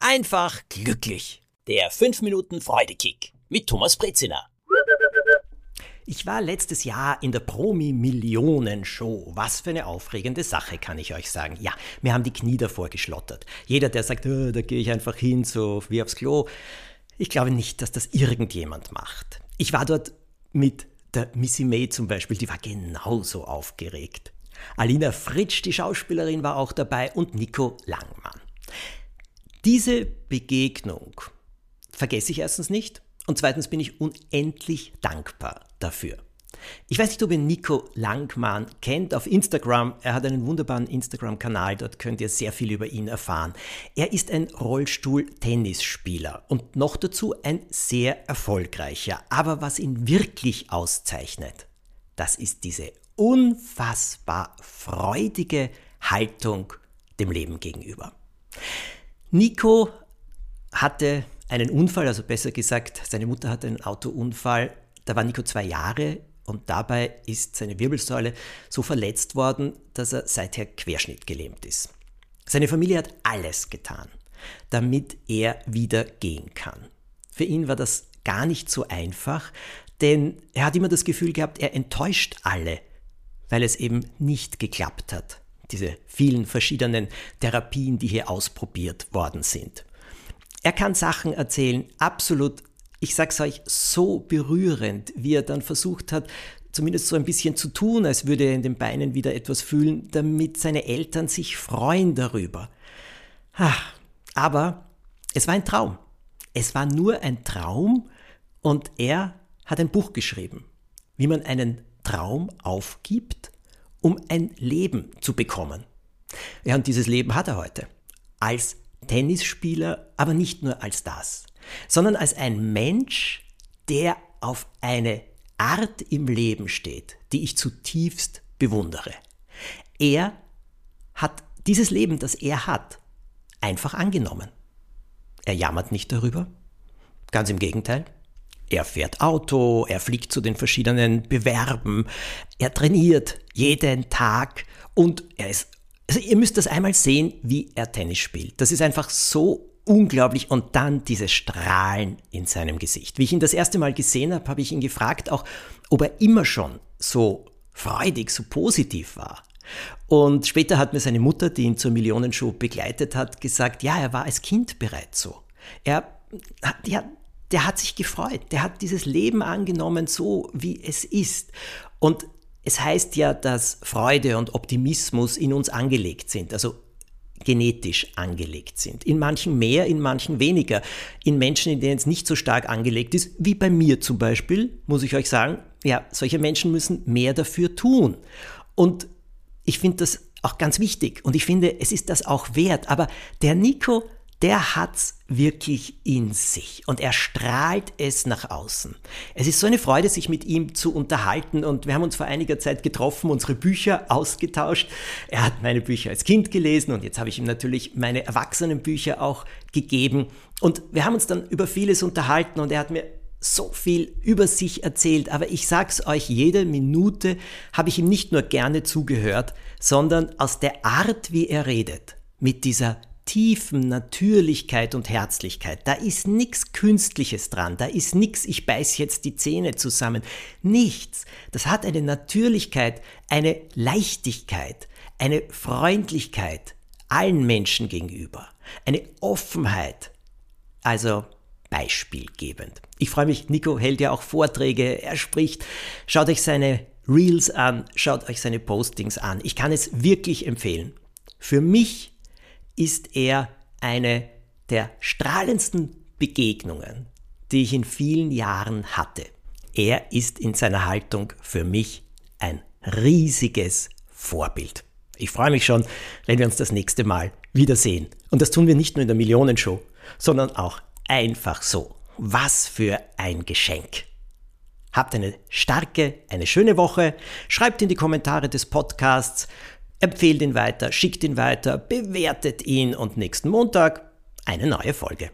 einfach glücklich. Der 5-Minuten-Freudekick mit Thomas Brezina. Ich war letztes Jahr in der Promi-Millionen-Show. Was für eine aufregende Sache, kann ich euch sagen. Ja, mir haben die Knie davor geschlottert. Jeder, der sagt, da gehe ich einfach hin, so wie aufs Klo. Ich glaube nicht, dass das irgendjemand macht. Ich war dort mit der Missy May zum Beispiel, die war genauso aufgeregt. Alina Fritsch, die Schauspielerin, war auch dabei und Nico Langmann. Diese Begegnung vergesse ich erstens nicht und zweitens bin ich unendlich dankbar dafür. Ich weiß nicht, ob ihr Nico Langmann kennt auf Instagram. Er hat einen wunderbaren Instagram-Kanal, dort könnt ihr sehr viel über ihn erfahren. Er ist ein Rollstuhl-Tennisspieler und noch dazu ein sehr erfolgreicher. Aber was ihn wirklich auszeichnet, das ist diese unfassbar freudige Haltung dem Leben gegenüber. Nico hatte einen Unfall, also besser gesagt, seine Mutter hatte einen Autounfall. Da war Nico 2 Jahre und dabei ist seine Wirbelsäule so verletzt worden, dass er seither querschnittgelähmt ist. Seine Familie hat alles getan, damit er wieder gehen kann. Für ihn war das gar nicht so einfach, denn er hat immer das Gefühl gehabt, er enttäuscht alle, weil es eben nicht geklappt hat. Diese vielen verschiedenen Therapien, die hier ausprobiert worden sind. Er kann Sachen erzählen, absolut, ich sag's euch, so berührend, wie er dann versucht hat, zumindest so ein bisschen zu tun, als würde er in den Beinen wieder etwas fühlen, damit seine Eltern sich freuen darüber. Aber es war ein Traum. Es war nur ein Traum und er hat ein Buch geschrieben, wie man einen Traum aufgibt, um ein Leben zu bekommen. Ja, und dieses Leben hat er heute. Als Tennisspieler, aber nicht nur als das, sondern als ein Mensch, der auf eine Art im Leben steht, die ich zutiefst bewundere. Er hat dieses Leben, das er hat, einfach angenommen. Er jammert nicht darüber, ganz im Gegenteil. Er fährt Auto, er fliegt zu den verschiedenen Bewerben, er trainiert jeden Tag und er ist, also ihr müsst das einmal sehen, wie er Tennis spielt. Das ist einfach so unglaublich und dann dieses Strahlen in seinem Gesicht. Wie ich ihn das erste Mal gesehen habe, habe ich ihn gefragt, auch ob er immer schon so freudig, so positiv war. Und später hat mir seine Mutter, die ihn zur Millionenshow begleitet hat, gesagt, ja, er war als Kind bereits so. Der hat sich gefreut, der hat dieses Leben angenommen, so wie es ist. Und es heißt ja, dass Freude und Optimismus in uns angelegt sind, also genetisch angelegt sind. In manchen mehr, in manchen weniger. In Menschen, in denen es nicht so stark angelegt ist, wie bei mir zum Beispiel, muss ich euch sagen, ja, solche Menschen müssen mehr dafür tun. Und ich finde das auch ganz wichtig und ich finde, es ist das auch wert. Aber der Nico, der hat's wirklich in sich und er strahlt es nach außen. Es ist so eine Freude, sich mit ihm zu unterhalten und wir haben uns vor einiger Zeit getroffen, unsere Bücher ausgetauscht. Er hat meine Bücher als Kind gelesen und jetzt habe ich ihm natürlich meine Erwachsenenbücher auch gegeben und wir haben uns dann über vieles unterhalten und er hat mir so viel über sich erzählt, aber ich sag's euch, jede Minute habe ich ihm nicht nur gerne zugehört, sondern aus der Art, wie er redet, mit dieser tiefen Natürlichkeit und Herzlichkeit. Da ist nichts Künstliches dran, da ist nichts, ich beiß jetzt die Zähne zusammen. Nichts. Das hat eine Natürlichkeit, eine Leichtigkeit, eine Freundlichkeit allen Menschen gegenüber, eine Offenheit. Also beispielgebend. Ich freue mich, Nico hält ja auch Vorträge, er spricht. Schaut euch seine Reels an, schaut euch seine Postings an. Ich kann es wirklich empfehlen. Für mich ist er eine der strahlendsten Begegnungen, die ich in vielen Jahren hatte. Er ist in seiner Haltung für mich ein riesiges Vorbild. Ich freue mich schon, wenn wir uns das nächste Mal wiedersehen. Und das tun wir nicht nur in der Millionenshow, sondern auch einfach so. Was für ein Geschenk. Habt eine starke, eine schöne Woche. Schreibt in die Kommentare des Podcasts, empfehlt ihn weiter, schickt ihn weiter, bewertet ihn und nächsten Montag eine neue Folge.